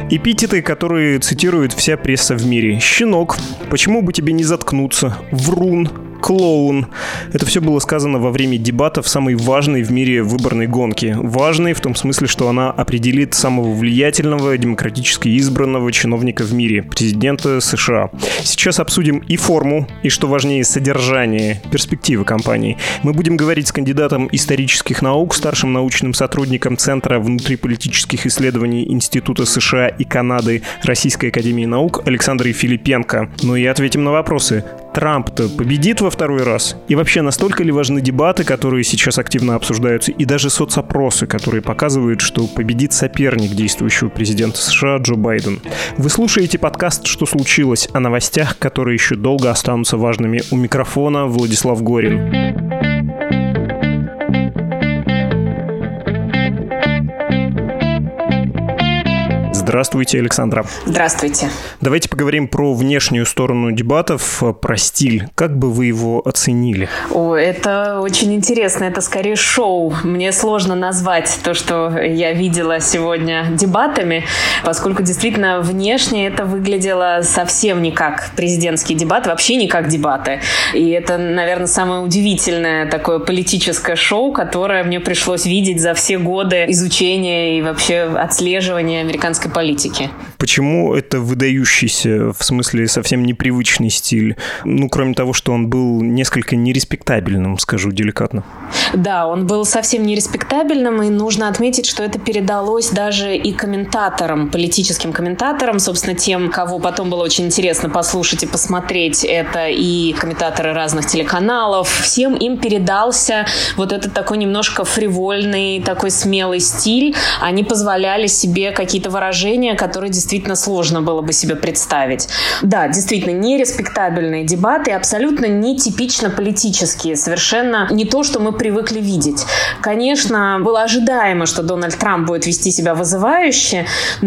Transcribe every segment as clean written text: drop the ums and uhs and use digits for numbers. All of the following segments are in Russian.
Эпитеты, которые цитирует вся пресса в мире. Щенок. Почему бы тебе не заткнуться? Врун. Клоун. Это все было сказано во время дебатов самой важной в мире выборной гонки. Важной в том смысле, что она определит самого влиятельного, демократически избранного чиновника в мире, президента США. Сейчас обсудим и форму, и, что важнее, содержание, перспективы кампании. Мы будем говорить с кандидатом исторических наук, старшим научным сотрудником Центра внутриполитических исследований Института США и Канады Российской академии наук Александрой Филипенко. Ну и ответим на вопросы. Трамп-то победит во второй раз? И вообще, настолько ли важны дебаты, которые сейчас активно обсуждаются, и даже соцопросы, которые показывают, что победит соперник действующего президента США Джо Байден? Вы слушаете подкаст «Что случилось?» о новостях, которые еще долго останутся важными. У микрофона Владислав Горин. Здравствуйте, Александра. Здравствуйте. Давайте поговорим про внешнюю сторону дебатов, про стиль. Как бы вы его оценили? Это очень интересно. Это скорее шоу. Мне сложно назвать то, что я видела сегодня дебатами, поскольку действительно внешне это выглядело совсем не как президентские дебаты, вообще не как дебаты. И это, наверное, самое удивительное такое политическое шоу, которое мне пришлось видеть за все годы изучения и вообще отслеживания американской политики. Почему это выдающийся, в смысле совсем непривычный стиль? Ну, кроме того, что он был несколько нереспектабельным, скажу деликатно. Да, он был совсем нереспектабельным, и нужно отметить, что это передалось даже и комментаторам, политическим комментаторам, собственно, тем, кого потом было очень интересно послушать и посмотреть, это и комментаторы разных телеканалов. Всем им передался вот этот такой немножко фривольный, такой смелый стиль. Они позволяли себе какие-то выражения, которые действительно сложно было бы себе представить. Да, действительно, нереспектабельные дебаты, абсолютно нетипично политические, совершенно не то, что мы привыкли видеть. Конечно, было ожидаемо, что Дональд Трамп будет вести себя вызывающе,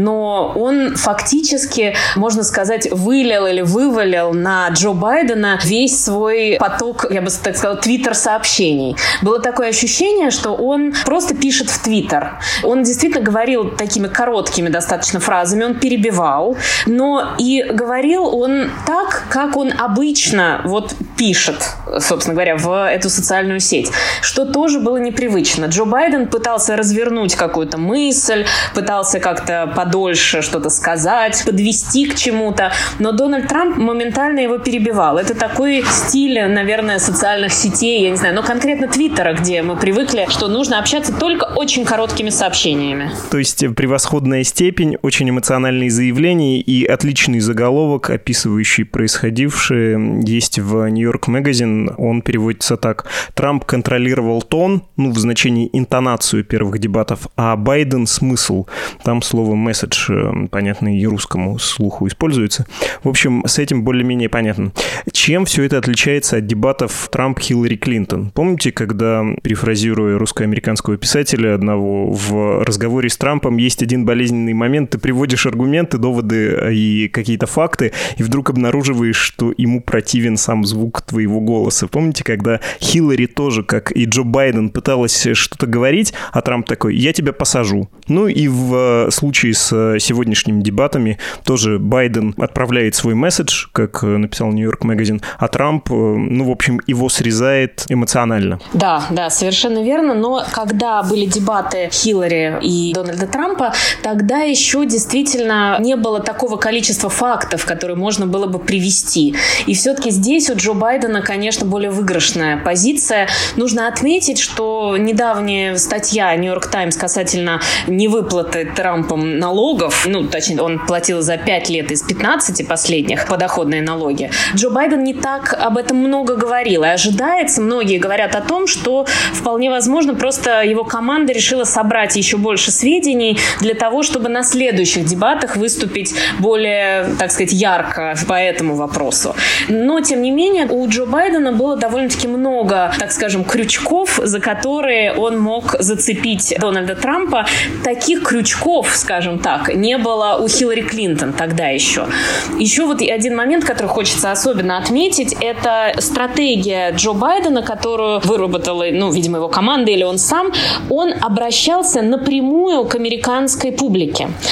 но он фактически, можно сказать, вылил или вывалил на Джо Байдена весь свой поток, я бы так сказала, твиттер-сообщений. Было такое ощущение, что он просто пишет в твиттер. Он действительно говорил такими короткими достаточно фразами, он перебивал, но и говорил он так, как он обычно вот пишет, собственно говоря, в эту социальную сеть, что тоже было непривычно. Джо Байден пытался развернуть какую-то мысль, пытался как-то подольше что-то сказать, подвести к чему-то, но Дональд Трамп моментально его перебивал. Это такой стиль, наверное, социальных сетей, я не знаю, но конкретно Твиттера, где мы привыкли, что нужно общаться только очень короткими сообщениями. То есть превосходная степень, очень эмоциональные заявления и отличный заголовок, описывающий происходившее, есть в Нью-Йорк Magazine. Он переводится так: Трамп контролировал тон, в значении интонацию первых дебатов, а Байден — смысл. Там слово «месседж», понятно, и русскому слуху используется. В общем, с этим более-менее понятно. Чем все это отличается от дебатов Трамп-Хиллари Клинтон? Помните, когда, перефразируя русско-американского писателя одного, в разговоре с Трампом есть один болезненный момент, ты приводишь аргументы, доводы и какие-то факты, и вдруг обнаруживаешь, что ему противен сам звук твоего голоса. Помните, когда Хиллари тоже, как и Джо Байден, пыталась что-то говорить, а Трамп такой: «Я тебя посажу». Ну и в случае с сегодняшними дебатами тоже Байден отправляет свой месседж, как написал Нью-Йорк Magazine, а Трамп, в общем, его срезает эмоционально. Да, совершенно верно, но когда были дебаты Хиллари и Дональда Трампа, тогда еще действительно не было такого количества фактов, которые можно было бы привести. И все-таки здесь у Джо Байдена, конечно, более выигрышная позиция. Нужно отметить, что недавняя статья «Нью-Йорк Таймс» касательно невыплаты Трампом налогов, точнее, он платил за 5 лет из 15 последних подоходные налоги, Джо Байден не так об этом много говорил. И ожидается, многие говорят о том, что вполне возможно просто его команда решила собрать еще больше сведений для того, чтобы на следующих дебатах выступить более, так сказать, ярко по этому вопросу. Но, тем не менее, у Джо Байдена было довольно-таки много, так скажем, крючков, за которые он мог зацепить Дональда Трампа. Таких крючков, скажем так, не было у Хиллари Клинтон тогда еще. Еще вот один момент, который хочется особенно отметить, это стратегия Джо Байдена, которую выработала, видимо, его команда или он сам. Он обращался напрямую к американской публике.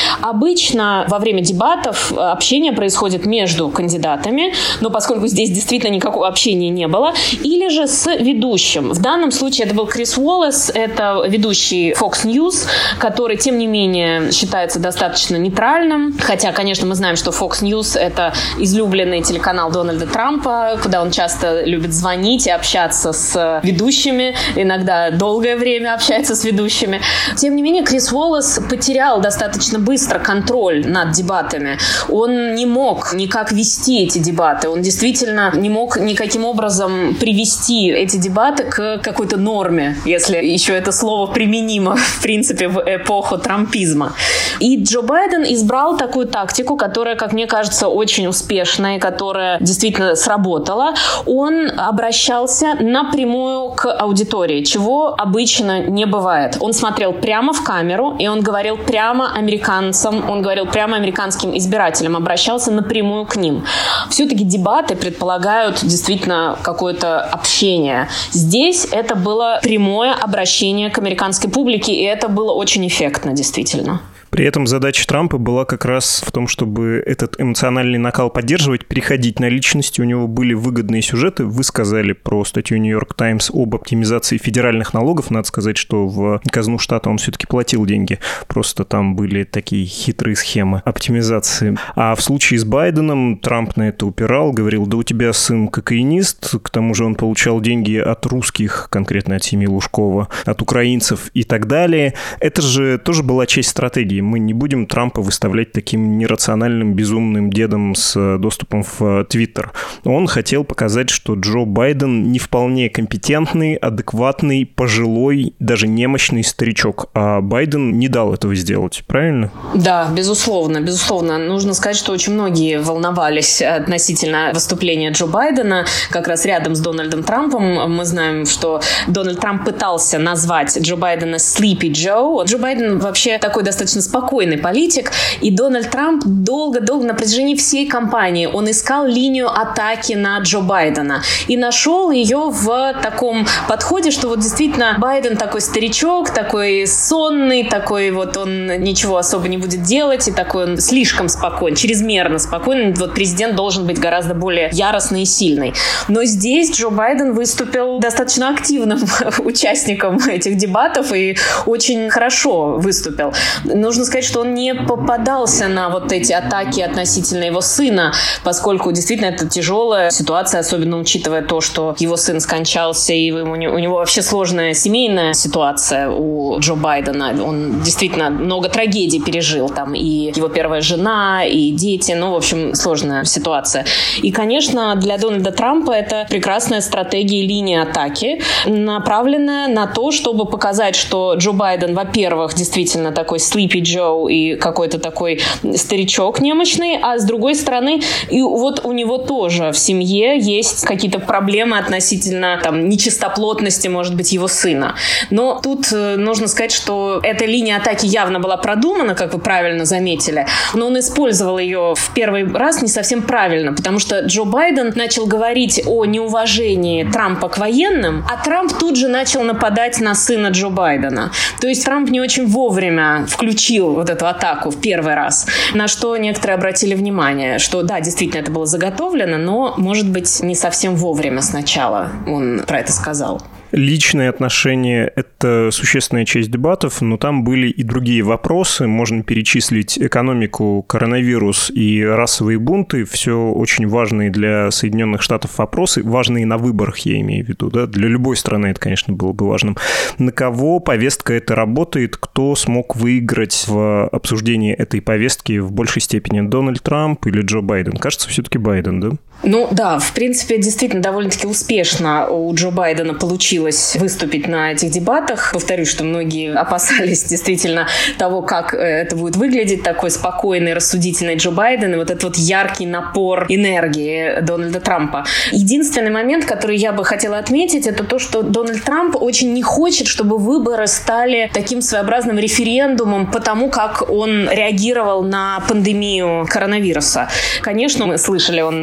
Обычно во время дебатов общение происходит между кандидатами, но поскольку здесь действительно никакого общения не было, или же с ведущим. В данном случае это был Крис Уоллес, это ведущий Fox News, который, тем не менее, считается достаточно нейтральным. Хотя, конечно, мы знаем, что Fox News — это излюбленный телеканал Дональда Трампа, куда он часто любит звонить и общаться с ведущими, иногда долгое время общается с ведущими. Тем не менее, Крис Уоллес потерял достаточно быстро контроль над дебатами. Он не мог никак вести эти дебаты, он действительно не мог никаким образом привести эти дебаты к какой-то норме, если еще это слово применимо, в принципе, в эпоху трампизма. И Джо Байден избрал такую тактику, которая, как мне кажется, очень успешная, которая действительно сработала. Он обращался напрямую к аудитории, чего обычно не бывает. Он смотрел прямо в камеру, и он говорил прямо американцам, он говорил прямо американским избирателям, обращался напрямую к ним. Все-таки дебаты предполагают действительно какое-то общение. Здесь это было прямое обращение к американской публике, и это было очень эффектно, действительно. При этом задача Трампа была как раз в том, чтобы этот эмоциональный накал поддерживать, переходить на личности. У него были выгодные сюжеты. Вы сказали про статью New York Times об оптимизации федеральных налогов. Надо сказать, что в казну штата он все-таки платил деньги. Просто там были такие хитрые схемы оптимизации. А в случае с Байденом Трамп на это упирал, говорил: да у тебя сын кокаинист, к тому же он получал деньги от русских, конкретно от семьи Лужкова, от украинцев и так далее. Это же тоже была часть стратегии. Мы не будем Трампа выставлять таким нерациональным, безумным дедом с доступом в Твиттер. Он хотел показать, что Джо Байден не вполне компетентный, адекватный, пожилой, даже немощный старичок. А Байден не дал этого сделать, правильно? Да, безусловно, безусловно. Нужно сказать, что очень многие волновались относительно выступления Джо Байдена как раз рядом с Дональдом Трампом. Мы знаем, что Дональд Трамп пытался назвать Джо Байдена Sleepy Joe. Джо Байден вообще такой достаточно спокойный политик, и Дональд Трамп долго-долго на протяжении всей кампании он искал линию атаки на Джо Байдена и нашел ее в таком подходе, что вот действительно Байден такой старичок, такой сонный, такой вот он ничего особо не будет делать, и такой он слишком спокойный, чрезмерно спокойный. Вот президент должен быть гораздо более яростный и сильный. Но здесь Джо Байден выступил достаточно активным участником этих дебатов и очень хорошо выступил. Нужно сказать, что он не попадался на вот эти атаки относительно его сына, поскольку действительно это тяжелая ситуация, особенно учитывая то, что его сын скончался, и у него вообще сложная семейная ситуация у Джо Байдена. Он действительно много трагедий пережил, там и его первая жена, и дети, в общем, сложная ситуация. И, конечно, для Дональда Трампа это прекрасная стратегия линии атаки, направленная на то, чтобы показать, что Джо Байден, во-первых, действительно такой Sleepy Joe и какой-то такой старичок немощный, а с другой стороны, и вот у него тоже в семье есть какие-то проблемы относительно нечистоплотности, может быть, его сына. Но тут нужно сказать, что эта линия атаки явно была продумана, как вы правильно заметили, но он использовал ее в первый раз не совсем правильно, потому что Джо Байден начал говорить о неуважении Трампа к военным, а Трамп тут же начал нападать на сына Джо Байдена. То есть Трамп не очень вовремя включил вот эту атаку в первый раз, на что некоторые обратили внимание, что да, действительно это было заготовлено, но, может быть, не совсем вовремя сначала он про это сказал. Личные отношения – это существенная часть дебатов, но там были и другие вопросы. Можно перечислить экономику, коронавирус и расовые бунты. Все очень важные для Соединенных Штатов вопросы. Важные на выборах, я имею в виду. Да? Для любой страны это, конечно, было бы важным. На кого повестка эта работает? Кто смог выиграть в обсуждении этой повестки в большей степени? Дональд Трамп или Джо Байден? Кажется, все-таки Байден, да? Да, в принципе, действительно, довольно-таки успешно у Джо Байдена получилось выступить на этих дебатах. Повторюсь, что многие опасались действительно того, как это будет выглядеть, такой спокойный, рассудительный Джо Байден и вот этот вот яркий напор энергии Дональда Трампа. Единственный момент, который я бы хотела отметить, это то, что Дональд Трамп очень не хочет, чтобы выборы стали таким своеобразным референдумом по тому, как он реагировал на пандемию коронавируса. Конечно, мы слышали, он и на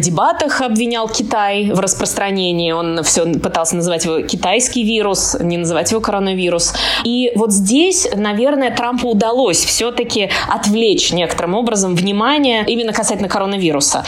дебатах обвинял Китай в распространении. Он все пытался называть его китайский вирус, не называть его коронавирус. И вот здесь, наверное, Трампу удалось все-таки отвлечь некоторым образом внимание именно касательно коронавируса.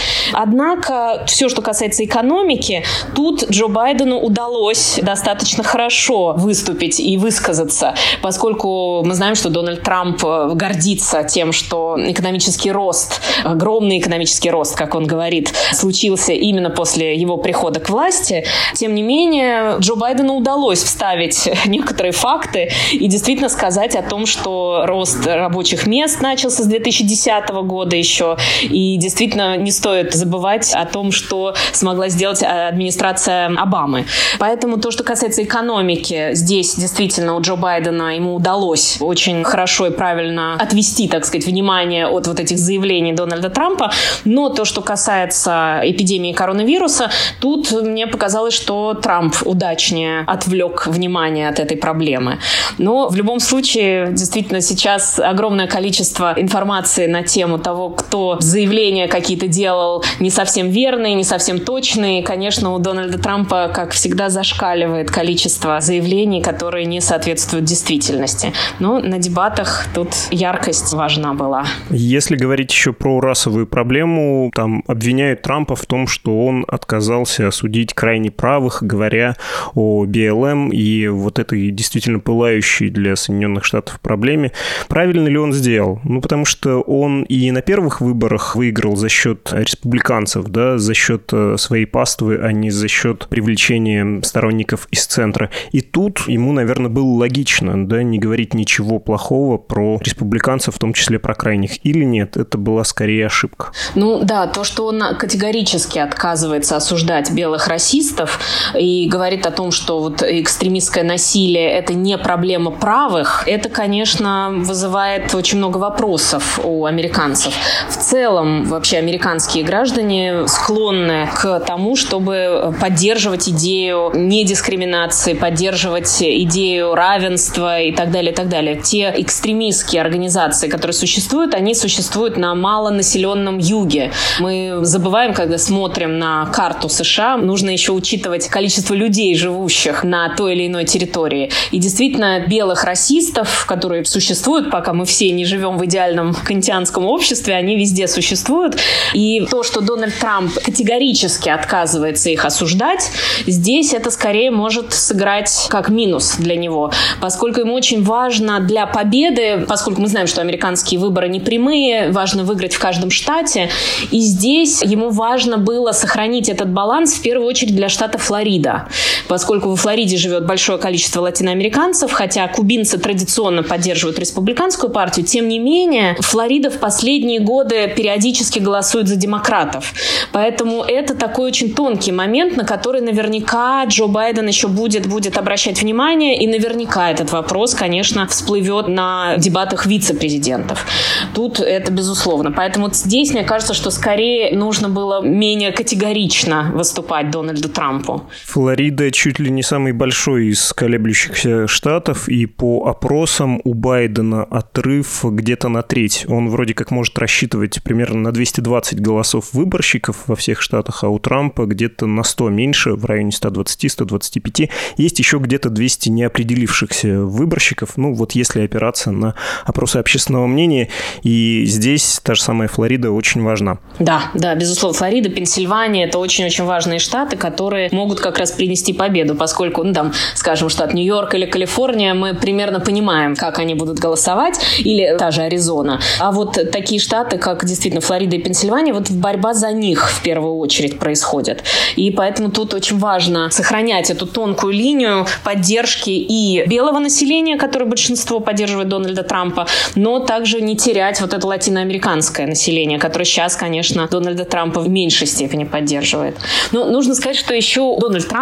Однако все, что касается экономики, тут Джо Байдену удалось достаточно хорошо выступить и высказаться, поскольку мы знаем, что Дональд Трамп гордится тем, что экономический рост, огромный экономический рост, как он говорит, случился именно после его прихода к власти. Тем не менее, Джо Байдену удалось вставить некоторые факты и действительно сказать о том, что рост рабочих мест начался с 2010 года еще. И действительно не стоит забывать о том, что смогла сделать администрация Обамы. Поэтому то, что касается экономики, здесь действительно у Джо Байдена ему удалось очень хорошо и правильно отвести, так сказать, внимание от вот этих заявлений Дональда Трампа. Но то, что касается эпидемии коронавируса, тут мне показалось, что Трамп удачнее отвлек внимание от этой проблемы. Но в любом случае, действительно, сейчас огромное количество информации на тему того, кто заявления какие-то делал не совсем верные, не совсем точные. И, конечно, у Дональда Трампа, как всегда, зашкаливает количество заявлений, которые не соответствуют действительности. Но на дебатах тут яркость важна была. Если говорить еще про расовую проблему, там обвиняют Трампа в том, что он отказался осудить крайне правых, говоря о БЛМ и вот этой действительно пылающей для Соединенных Штатов проблеме. Правильно ли он сделал? Ну, потому что он и на первых выборах выиграл за счет республиканцев, да, за счет своей паствы, а не за счет привлечения сторонников из центра. И тут ему, наверное, было логично, да, не говорить ничего плохого про республиканцев, в том числе про крайних. Или нет? Это была скорее ошибка. Ну да, то, что он категорически отказывается осуждать белых расистов и говорит о том, что вот экстремистское насилие – это не проблема правых, это, конечно, вызывает очень много вопросов у американцев. В целом, вообще, американские граждане склонны к тому, чтобы поддерживать идею недискриминации, поддерживать идею равенства и так далее, и так далее. Те экстремистские организации, которые существуют, они существуют на малонаселенном юге. Мы забываем, когда смотрим на карту США, нужно еще учитывать количество людей, живущих на той или иной территории. И действительно, белых расистов, которые существуют, пока мы все не живем в идеальном кантианском обществе, они везде существуют. И то, что Дональд Трамп категорически отказывается их осуждать, здесь это скорее может сыграть как минус для него, поскольку ему очень важно для победы, поскольку мы знаем, что американские выборы не прямые, важно выиграть в каждом штате, и здесь ему важно было сохранить этот баланс в первую очередь для штата Флорида, поскольку во Флориде живет большое количество латиноамериканцев, хотя кубинцы традиционно поддерживают республиканскую партию, тем не менее Флорида в последние годы периодически голосует за демократов. Поэтому это такой очень тонкий момент, на который наверняка Джо Байден еще будет обращать внимание, и наверняка этот вопрос, конечно, всплывет на дебатах вице-президентов. Тут это безусловно. Поэтому вот здесь, мне кажется, что скорее нужно было менее категорично выступать Дональду Трампу. Флорида чуть ли не самый большой из колеблющихся штатов, и по опросам у Байдена отрыв где-то на треть. Он вроде как может рассчитывать примерно на 220 голосов выборщиков во всех штатах, а у Трампа где-то на 100 меньше, в районе 120-125. Есть еще где-то 200 неопределившихся выборщиков, ну вот если опираться на опросы общественного мнения, и здесь та же самая Флорида очень важна. Да, безусловно, Флорида, Пенсильвания – это очень-очень важные штаты, которые могут как раз принести победу, поскольку, скажем, штат Нью-Йорк или Калифорния, мы примерно понимаем, как они будут голосовать, или та же Аризона. А вот такие штаты, как действительно Флорида и Пенсильвания, вот борьба за них в первую очередь происходит. И поэтому тут очень важно сохранять эту тонкую линию поддержки и белого населения, которое большинство поддерживает Дональда Трампа, но также не терять вот это латиноамериканское население, которое сейчас, конечно, Дональда Трампа в меньшей степени поддерживает. Но нужно сказать, что еще Дональд Трамп, вся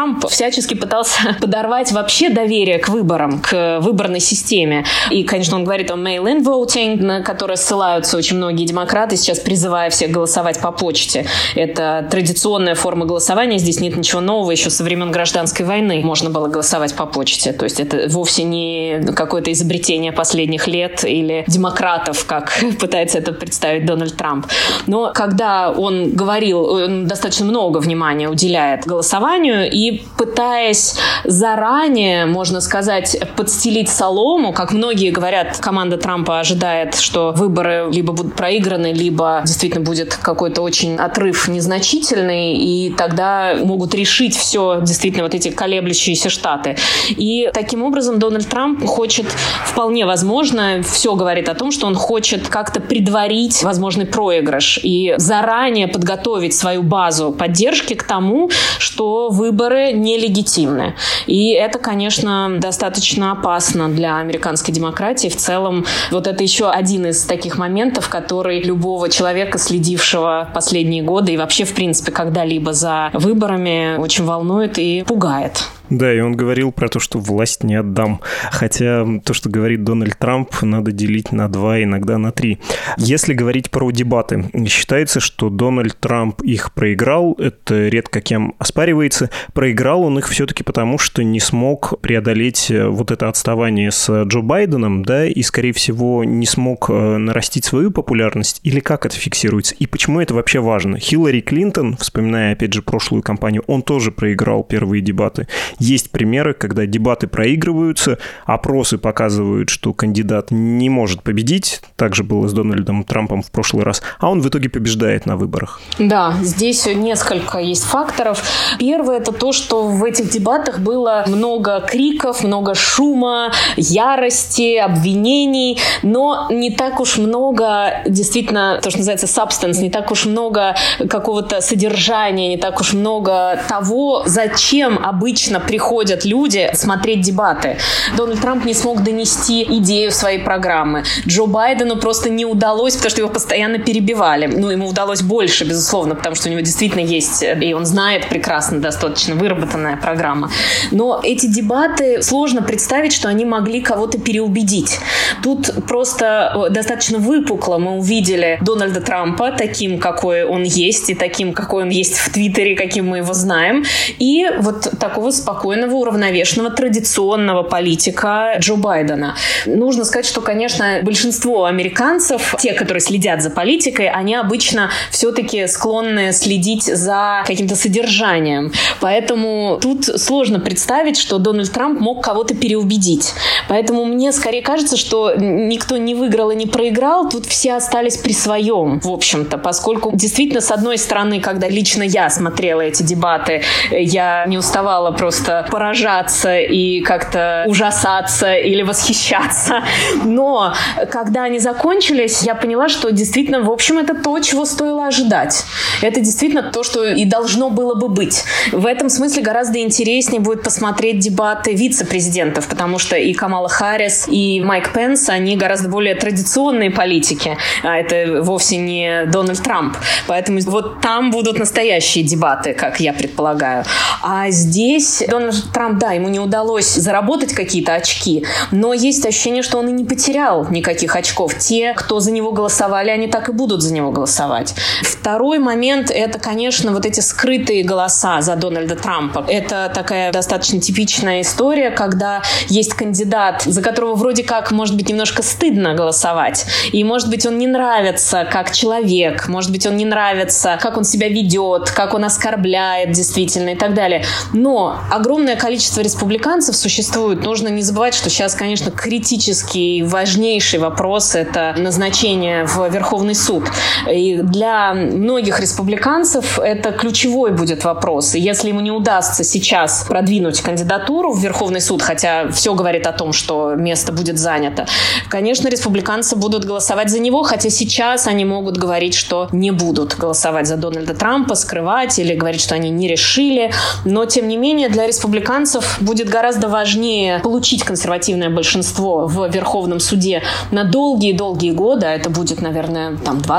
всячески пытался подорвать вообще доверие к выборам, к выборной системе. И, конечно, он говорит о mail-in voting, на которое ссылаются очень многие демократы, сейчас призывая всех голосовать по почте. Это традиционная форма голосования, здесь нет ничего нового, еще со времен гражданской войны можно было голосовать по почте. То есть это вовсе не какое-то изобретение последних лет или демократов, как пытается это представить Дональд Трамп. Но когда он говорил, он достаточно много внимания уделяет голосованию и пытаясь заранее, можно сказать, подстелить солому, как многие говорят, команда Трампа ожидает, что выборы либо будут проиграны, либо действительно будет какой-то очень отрыв незначительный, и тогда могут решить все действительно вот эти колеблющиеся штаты. И таким образом Дональд Трамп хочет, вполне возможно, все говорит о том, что он хочет как-то предварить возможный проигрыш и заранее подготовить свою базу поддержки к тому, что выборы нелегитимны. И это, конечно, достаточно опасно для американской демократии. В целом, вот это еще один из таких моментов, который любого человека, следившего последние годы и вообще, в принципе, когда-либо за выборами, очень волнует и пугает. Да, и он говорил про то, что власть не отдам. Хотя то, что говорит Дональд Трамп, надо делить на 2, иногда на 3. Если говорить про дебаты, считается, что Дональд Трамп их проиграл. Это редко кем оспаривается. Проиграл он их все-таки потому, что не смог преодолеть вот это отставание с Джо Байденом, да, и, скорее всего, не смог нарастить свою популярность. Или как это фиксируется? И почему это вообще важно? Хиллари Клинтон, вспоминая, опять же, прошлую кампанию, он тоже проиграл первые дебаты. Есть примеры, когда дебаты проигрываются, опросы показывают, что кандидат не может победить, так же было с Дональдом Трампом в прошлый раз, а он в итоге побеждает на выборах. Да, здесь несколько есть факторов. Первое – это то, что в этих дебатах было много криков, много шума, ярости, обвинений, но не так уж много, действительно, то, что называется substance, не так уж много какого-то содержания, не так уж много того, зачем обычно приходят люди смотреть дебаты. Дональд Трамп не смог донести идею своей программы. Джо Байдену просто не удалось, потому что его постоянно перебивали. Ну, ему удалось больше, безусловно, потому что у него действительно есть, и он знает прекрасно, достаточно выработанная программа. Но эти дебаты, сложно представить, что они могли кого-то переубедить. Тут просто достаточно выпукло мы увидели Дональда Трампа таким, какой он есть, и таким, какой он есть в Твиттере, каким мы его знаем, и вот такого спокойного, уравновешенного, традиционного политика Джо Байдена. Нужно сказать, что, конечно, большинство американцев, те, которые следят за политикой, они обычно все-таки склонны следить за каким-то содержанием. Поэтому тут сложно представить, что Дональд Трамп мог кого-то переубедить. Поэтому мне скорее кажется, что никто не выиграл и не проиграл, тут все остались при своем, в общем-то, поскольку действительно, с одной стороны, когда лично я смотрела эти дебаты, я не уставала просто поражаться и как-то ужасаться или восхищаться. Но когда они закончились, я поняла, что действительно, в общем, это то, чего стоило ожидать. Это действительно то, что и должно было бы быть. В этом смысле гораздо интереснее будет посмотреть дебаты вице-президентов, потому что и Камала Харрис, и Майк Пенс, они гораздо более традиционные политики. А это вовсе не Дональд Трамп. Поэтому вот там будут настоящие дебаты, как я предполагаю. А здесь Дональд Трамп, да, ему не удалось заработать какие-то очки, но есть ощущение, что он и не потерял никаких очков. Те, кто за него голосовали, они так и будут за него голосовать. Второй момент – это, конечно, вот эти скрытые голоса за Дональда Трампа. Это такая достаточно типичная история, когда есть кандидат, за которого вроде как, может быть, немножко стыдно голосовать. И, может быть, он не нравится как человек, может быть, он не нравится, как он себя ведет, как он оскорбляет действительно и так далее. Но огромное количество республиканцев существует. Нужно не забывать, что сейчас, конечно, критический, важнейший вопрос – это назначение в Верховный суд. И для многих республиканцев это ключевой будет вопрос. И если ему не удастся сейчас продвинуть кандидатуру в Верховный суд, хотя все говорит о том, что место будет занято, конечно, республиканцы будут голосовать за него, хотя сейчас они могут говорить, что не будут голосовать за Дональда Трампа, скрывать или говорить, что они не решили. Но, тем не менее, для для республиканцев будет гораздо важнее получить консервативное большинство в Верховном суде на долгие-долгие годы, а это будет, наверное,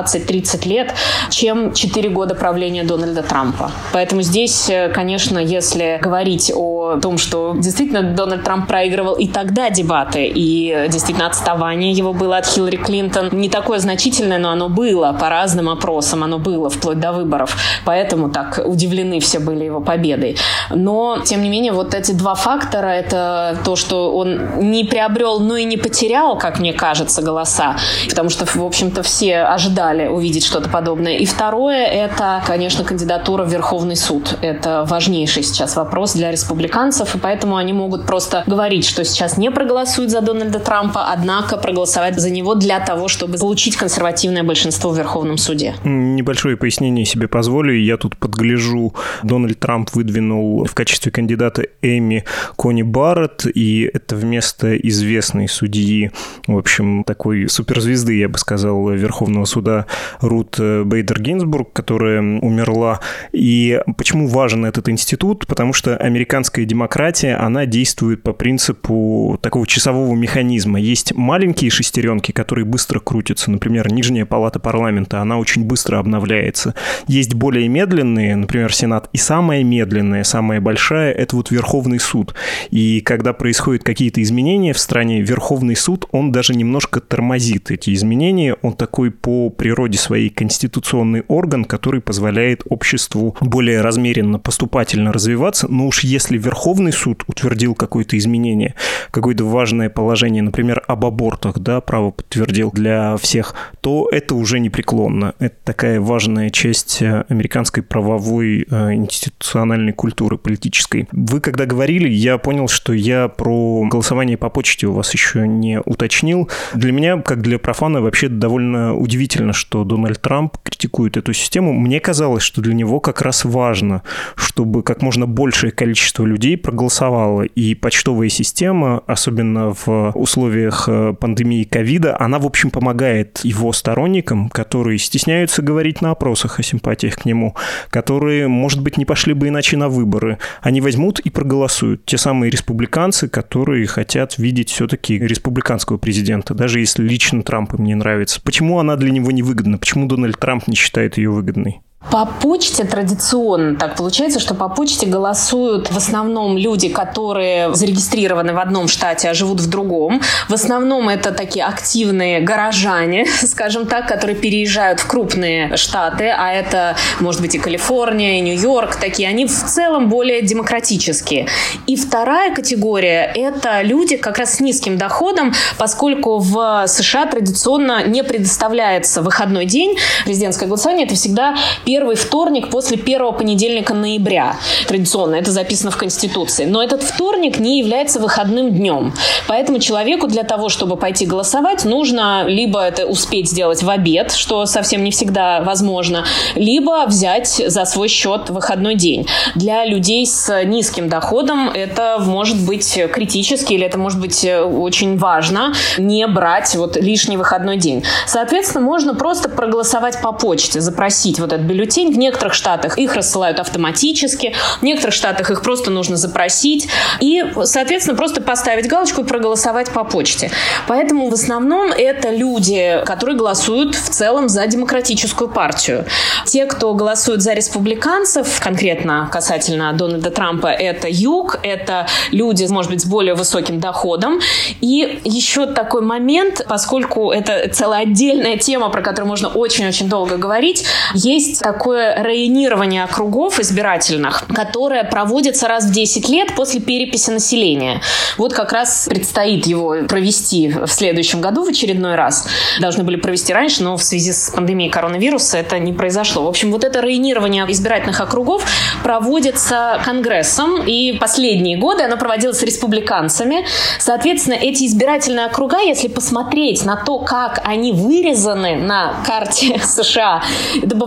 20-30 лет, чем 4 года правления Дональда Трампа. Поэтому здесь, конечно, если говорить о том, что действительно Дональд Трамп проигрывал и тогда дебаты, и действительно отставание его было от Хиллари Клинтон не такое значительное, но оно было по разным опросам, оно было вплоть до выборов, поэтому так удивлены все были его победой. Но, тем не менее, вот эти два фактора, это то, что он не приобрел, но и не потерял, как мне кажется, голоса, потому что, в общем-то, все ожидали увидеть что-то подобное. И второе, это, конечно, кандидатура в Верховный суд. Это важнейший сейчас вопрос для республиканцев, и поэтому они могут просто говорить, что сейчас не проголосуют за Дональда Трампа, однако проголосовать за него для того, чтобы получить консервативное большинство в Верховном суде. Небольшое пояснение себе позволю. Я тут подгляжу. Дональд Трамп выдвинул в качестве кандидата Эми Кони Барретт, и это вместо известной судьи, в общем, такой суперзвезды, я бы сказал, Верховного суда Рут Бейдер Гинзбург, которая умерла. И почему важен этот институт? Потому что американская демократия, она действует по принципу такого часового механизма. Есть маленькие шестеренки, которые быстро крутятся. Например, нижняя палата парламента, она очень быстро обновляется. Есть более медленные, например, Сенат, и самая медленная, самая большая — это вот Верховный суд. И когда происходят какие-то изменения в стране, Верховный суд, он даже немножко тормозит эти изменения. Он такой по природе своей конституционный орган, который позволяет обществу более размеренно, поступательно развиваться. Но уж если Верховный суд утвердил какое-то изменение, какое-то важное положение, например, об абортах, да, право подтвердил для всех, то это уже непреклонно. Это такая важная часть американской правовой институциональной культуры политической. Вы когда говорили, я понял, что я про голосование по почте у вас еще не уточнил. Для меня, как для профана, вообще довольно удивительно, что Дональд Трамп критикует эту систему. Мне казалось, что для него как раз важно, чтобы как можно большее количество людей проголосовало. И почтовая система, особенно в условиях пандемии ковида, она, в общем, помогает его сторонникам, которые стесняются говорить на опросах о симпатиях к нему, которые, может быть, не пошли бы иначе на выборы. Они возьмут и проголосуют. Те самые республиканцы, которые хотят видеть все-таки республиканского президента, даже если лично Трамп им не нравится. Почему она для него невыгодна? Почему Дональд Трамп не считает ее выгодной? По почте традиционно так получается, что по почте голосуют в основном люди, которые зарегистрированы в одном штате, а живут в другом. В основном это такие активные горожане, скажем так, которые переезжают в крупные штаты, а это, может быть, и Калифорния, и Нью-Йорк, такие. Они в целом более демократические. И вторая категория – это люди как раз с низким доходом, поскольку в США традиционно не предоставляется выходной день. Президентское голосование – это всегда первый вторник после первого понедельника ноября. Традиционно это записано в Конституции. Но этот вторник не является выходным днем. Поэтому человеку для того, чтобы пойти голосовать, нужно либо это успеть сделать в обед, что совсем не всегда возможно, либо взять за свой счет выходной день. Для людей с низким доходом это может быть критически, или это может быть очень важно не брать вот лишний выходной день. Соответственно, можно просто проголосовать по почте, запросить вот этот бюллетень. В некоторых штатах их рассылают автоматически, в некоторых штатах их просто нужно запросить и, соответственно, просто поставить галочку и проголосовать по почте. Поэтому в основном это люди, которые голосуют в целом за демократическую партию. Те, кто голосует за республиканцев, конкретно касательно Дональда Трампа, это юг, это люди, может быть, с более высоким доходом. И еще такой момент, поскольку это целая отдельная тема, про которую можно очень-очень долго говорить, есть такое районирование округов избирательных, которое проводится раз в 10 лет после переписи населения. Вот как раз предстоит его провести в следующем году в очередной раз. Должны были провести раньше, но в связи с пандемией коронавируса это не произошло. В общем, вот это районирование избирательных округов проводится Конгрессом, и последние годы оно проводилось республиканцами. Соответственно, эти избирательные округа, если посмотреть на то, как они вырезаны на карте США, это бывают совершенно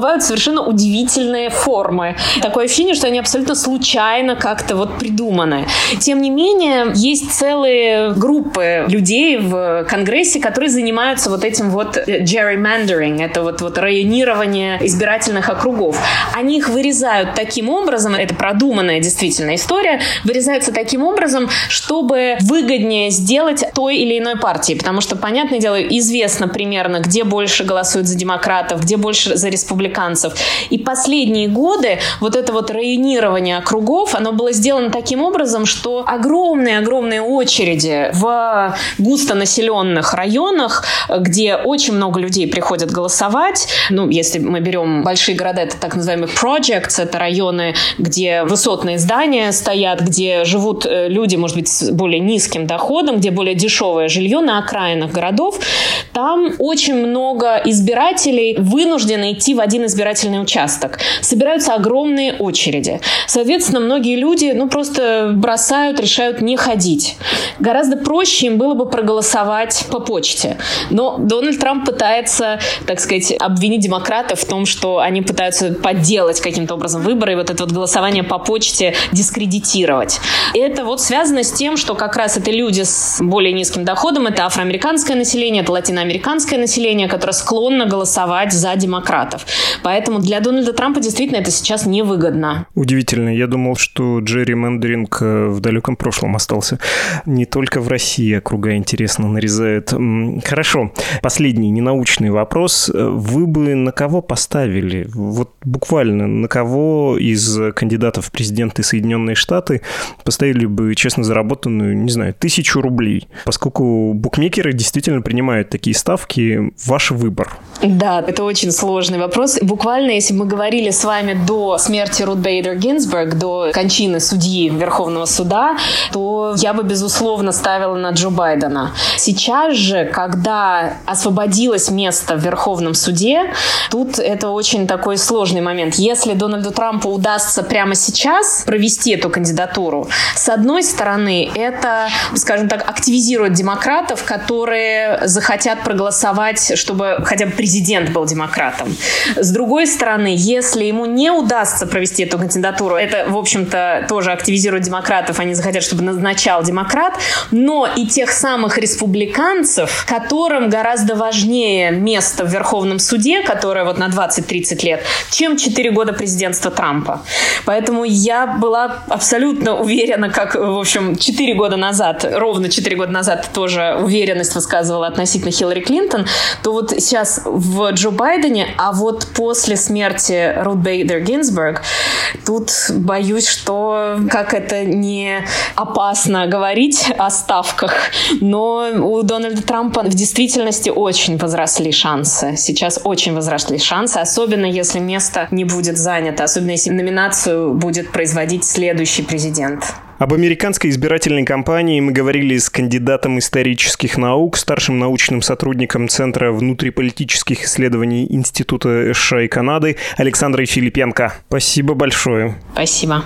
совершенно удивительные формы. Такое ощущение, что они абсолютно случайно как-то вот придуманы. Тем не менее, есть целые группы людей в Конгрессе, которые занимаются вот этим вот gerrymandering, это вот районирование избирательных округов. Они их вырезают таким образом, это продуманная действительно история, вырезаются таким образом, чтобы выгоднее сделать той или иной партии, потому что, понятное дело, известно примерно, где больше голосуют за демократов, где больше за республиканцев. И последние годы вот это вот районирование округов, оно было сделано таким образом, что огромные очереди в густонаселенных районах, где очень много людей приходят голосовать, если мы берем большие города, это так называемые projects, это районы, где высотные здания стоят, где живут люди, может быть, с более низким доходом, где более дешевое жилье на окраинах городов, там очень много избирателей вынуждены идти в один избирательный участок. Собираются огромные очереди. Соответственно, многие люди просто бросают, решают не ходить. Гораздо проще им было бы проголосовать по почте. Но Дональд Трамп пытается, так сказать, обвинить демократов в том, что они пытаются подделать каким-то образом выборы и вот это вот голосование по почте дискредитировать. И это вот связано с тем, что как раз это люди с более низким доходом, это афроамериканское население, это латиноамериканское население, которое склонно голосовать за демократов. Поэтому для Дональда Трампа действительно это сейчас невыгодно. Удивительно. Я думал, что джерримендеринг в далеком прошлом остался. Не только в России округа, интересно, нарезают. Хорошо. Последний ненаучный вопрос. Вы бы на кого поставили? Вот буквально на кого из кандидатов в президенты Соединенные Штаты поставили бы честно заработанную, 1000 рублей? Поскольку букмекеры действительно принимают такие ставки, ваш выбор. Да, это очень сложный вопрос. Буквально, если бы мы говорили с вами до смерти Рут Бейдер Гинзбург, до кончины судьи Верховного суда, то я бы, безусловно, ставила на Джо Байдена. Сейчас же, когда освободилось место в Верховном суде, тут это очень такой сложный момент. Если Дональду Трампу удастся прямо сейчас провести эту кандидатуру, с одной стороны, это, скажем так, активизирует демократов, которые захотят проголосовать, чтобы хотя бы президент был демократом. С другой стороны, если ему не удастся провести эту кандидатуру, это, в общем-то, тоже активизирует демократов, они захотят, чтобы назначал демократ, но и тех самых республиканцев, которым гораздо важнее место в Верховном суде, которое вот на 20-30 лет, чем 4 года президентства Трампа. Поэтому я была абсолютно уверена, как, в общем, 4 года назад, ровно 4 года назад тоже уверенность высказывала относительно Хиллари Клинтон, то вот сейчас в Джо Байдене, а вот после смерти Рут Бейдер Гинзбург, тут боюсь, что, как это не опасно говорить о ставках, но у Дональда Трампа в действительности очень возросли шансы. Сейчас очень возросли шансы, особенно если место не будет занято, особенно если номинацию будет производить следующий президент. Об американской избирательной кампании мы говорили с кандидатом исторических наук, старшим научным сотрудником Центра внутриполитических исследований Института США и Канады Александрой Филипенко. Спасибо большое. Спасибо.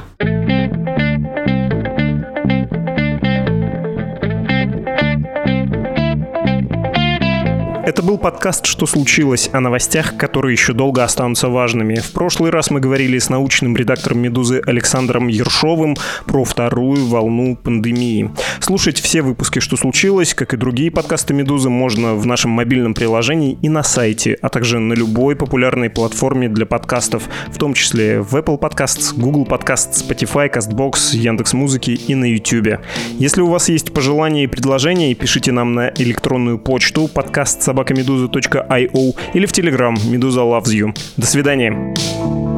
Это был подкаст «Что случилось?» о новостях, которые еще долго останутся важными. В прошлый раз мы говорили с научным редактором «Медузы» Александром Ершовым про вторую волну пандемии. Слушать все выпуски «Что случилось?», как и другие подкасты «Медузы», можно в нашем мобильном приложении и на сайте, а также на любой популярной платформе для подкастов, в том числе в Apple Podcasts, Google Podcasts, Spotify, CastBox, Яндекс.Музыки и на YouTube. Если у вас есть пожелания и предложения, пишите нам на электронную почту podcast@meduza.io или в Telegram «Медуза loves you». До свидания.